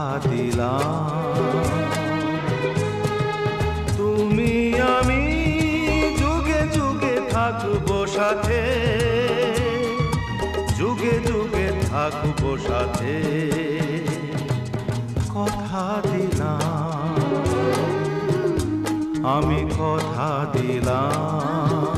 দিলাম। তুমি আমি যুগে যুগে থাকবো সাথে, যুগে যুগে থাকবো সাথে, কথা দিলাম, আমি কথা দিলাম।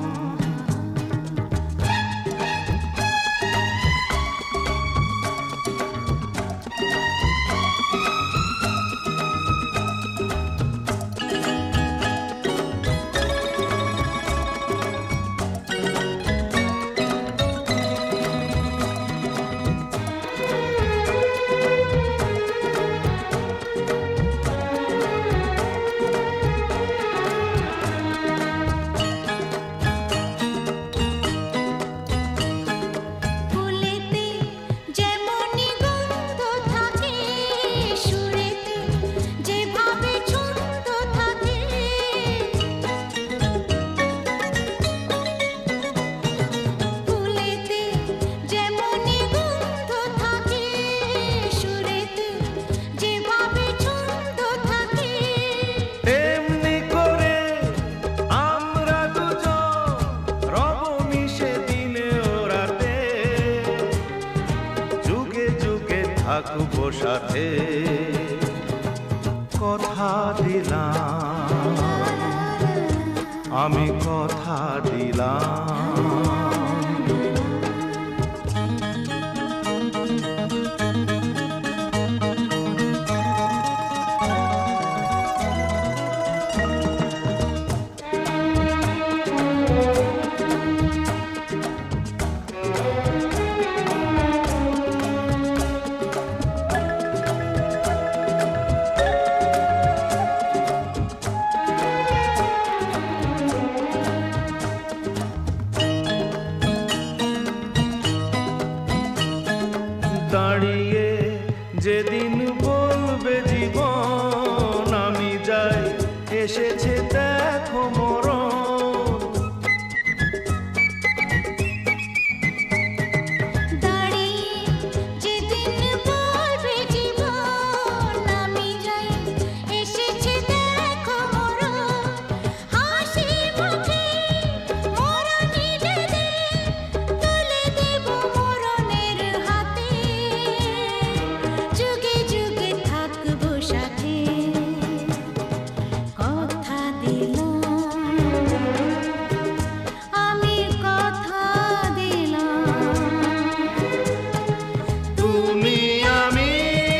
থাকবো সাথে, কথা দিলাম, আমি কথা দিলাম। দাঁড়িয়ে যেদিন বলবে জীবন আমি যাই, এসেছে দেখো মরণ। দাঁড়িয়ে যেদিন বলবে জীবন আমি যাই, এসেছে দেখো মরণ। হাসি মুখে মরণ নিজেদের তুলে দেব মরণের হাতে, যুগে যুগে থাকবো সাথে, কথা দিলাম, আমি কথা দিলাম। তুমি আমি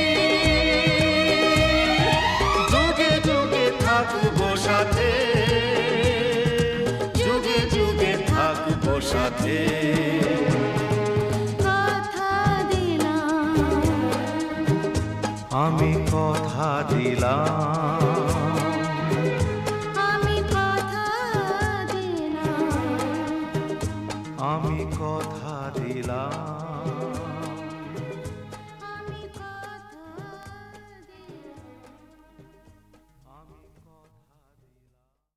যুগে যুগে থাকবো সাথে, যুগে যুগে থাকবো সাথে, কথা দিলাম, আমি কথা দিলাম, আমি কথা দিলাম। আমি কথা দিলাম।